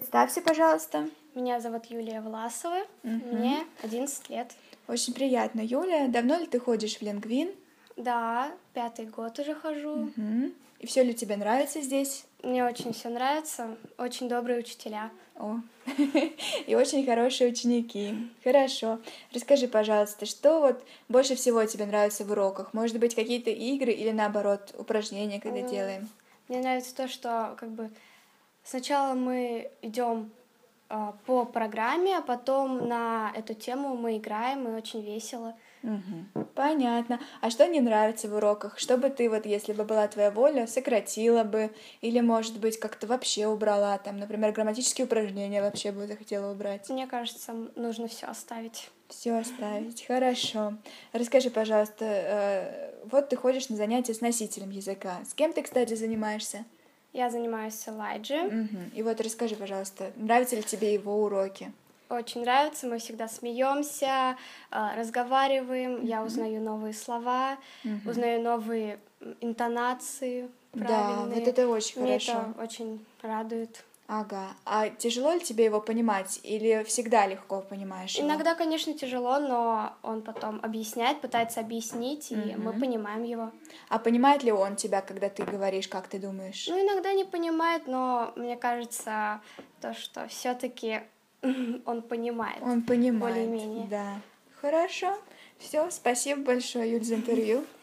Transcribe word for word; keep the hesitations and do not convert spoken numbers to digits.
Представься, пожалуйста. Меня зовут Юлия Власова, Мгм. мне одиннадцать лет. Очень приятно, Юлия. Давно ли ты ходишь в Лингвин? Да, пятый год уже хожу. Мгм. И все ли тебе нравится здесь? Мне очень все нравится, очень добрые учителя. О, и очень хорошие ученики. Хорошо. Расскажи, пожалуйста, что вот больше всего тебе нравится в уроках? Может быть, какие-то игры или наоборот упражнения, когда М, делаем? Мне нравится то, что как бы сначала мы идем а, по программе, а потом на эту тему мы играем, и очень весело. Мгм. Понятно. А что не нравится в уроках? Что бы ты, вот если бы была твоя воля, сократила бы? Или, может быть, как-то вообще убрала? Там, например, грамматические упражнения вообще бы захотела убрать? Мне кажется, м, нужно все оставить. Все оставить. Хорошо. Расскажи, пожалуйста, э, вот ты ходишь на занятия с носителем языка. С кем ты, кстати, занимаешься? Я занимаюсь с Элайджи. Мгм. И вот расскажи, пожалуйста, нравятся ли тебе его уроки? Очень нравится, мы всегда смеемся, а, разговариваем, я узнаю новые слова, Мгм. узнаю новые м, интонации Да, вот правильные. это очень Мне хорошо. это очень радует. Ага. А тяжело ли тебе его понимать или всегда легко понимаешь его? Иногда, конечно, тяжело, но он потом объясняет, пытается объяснить, и мы Мгм. понимаем его. А понимает ли он тебя, когда ты говоришь, как ты думаешь? Ну, иногда не понимает, но мне кажется, то, что все-таки он понимает Он понимает, более-менее. да. Хорошо. Все, спасибо большое, Юль, за интервью.